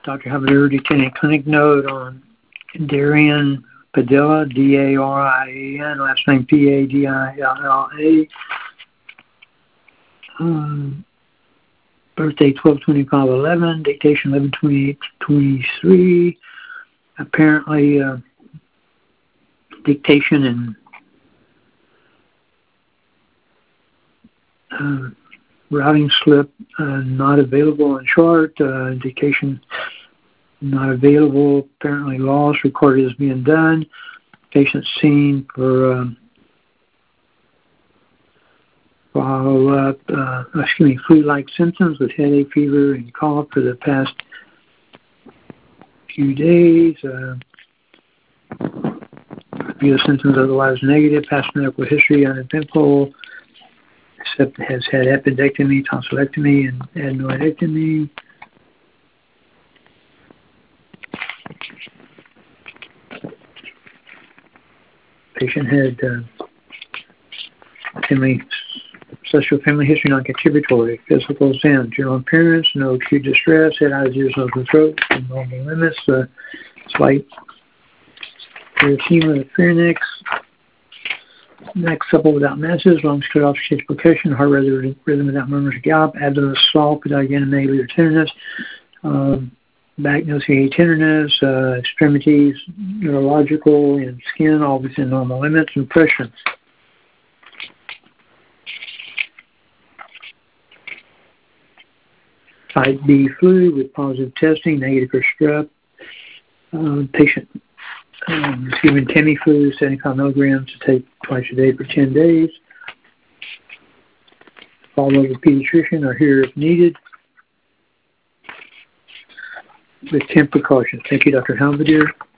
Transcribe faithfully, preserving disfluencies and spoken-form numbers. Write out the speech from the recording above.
Doctor Halberdier detained a clinic note on Darian Padilla, D A R I A N, last name P A D I L L A. Um, birthday twelve twenty-five eleven, dictation eleven twenty-eight twenty-three. Apparently, uh, dictation and uh, routing slip uh, not available on chart. Uh, dictation not available. Apparently lost. Recorded as being done. Patient seen for um, follow-up, uh, excuse me, flu-like symptoms with headache, fever, and cough for the past few days. Uh, review symptoms otherwise negative. Past medical history uneventful, except has had appendectomy, tonsillectomy, and adenoidectomy. Patient had uh, family, social family history, non-contributory, physical exam, general appearance, no acute distress, head, eyes, ears, nose, and throat, normal limits, uh, slight erythema of the pharynx, neck supple without masses, lungs cut off, chest percussion, heart rhythm, rhythm without murmurs, gallop, abdomen soft without anime or tenderness, um, back noticing tenderness, uh, extremities, neurological, and skin, all within normal limits, and pressure. Type B flu with positive testing, negative for strep. Uh, patient um, receiving Tamiflu, seventy-five milligrams to take twice a day for ten days. Follow up with pediatrician or here if needed with ten precautions. Thank you, Doctor Halberdier.